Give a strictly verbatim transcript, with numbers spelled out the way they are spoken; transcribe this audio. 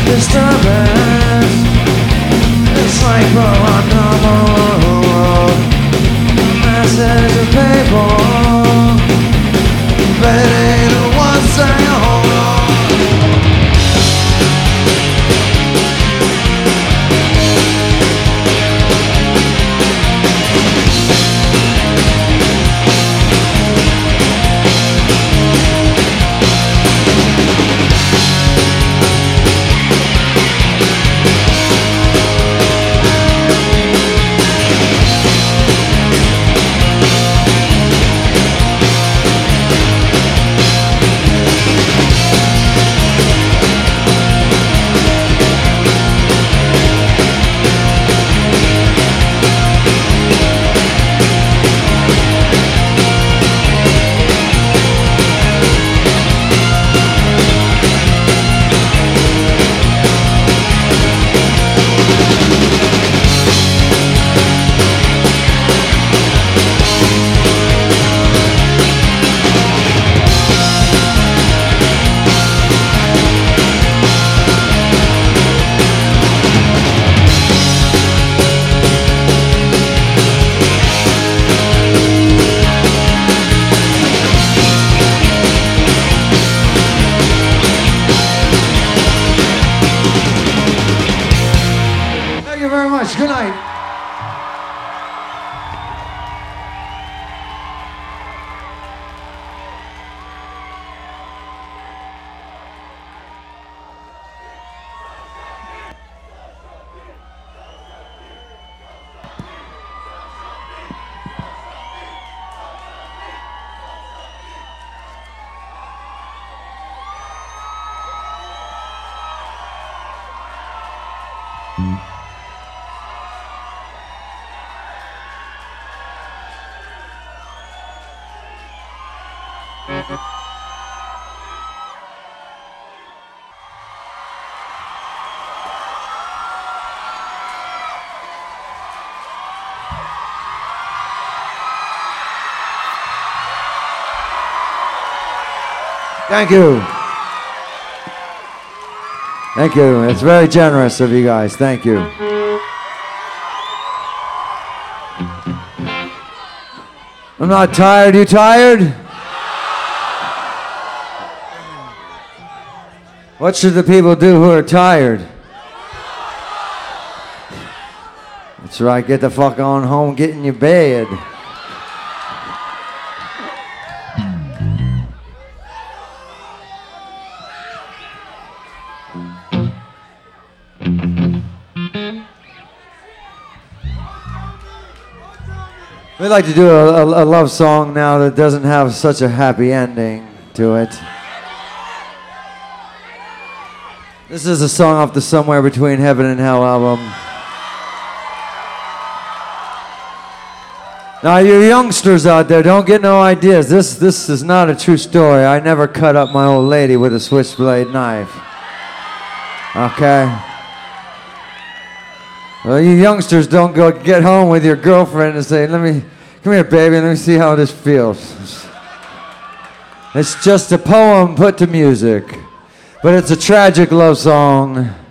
disturbance. It's like we're on normal road. Message of paper, but it ain't the one saying hold on. Good night. Thank you. Thank you. It's very generous of you guys. Thank you. I'm not tired. You tired? What should the people do who are tired? That's right. Get the fuck on home. Get in your bed. We'd like to do a, a, a love song now that doesn't have such a happy ending to it. This is a song off the Somewhere Between Heaven and Hell album. Now, you youngsters out there, don't get no ideas. This, this is not a true story. I never cut up my old lady with a switchblade knife. Okay? Well, you youngsters don't go get home with your girlfriend and say, let me, come here, baby, let me see how this feels. It's just a poem put to music, but it's a tragic love song.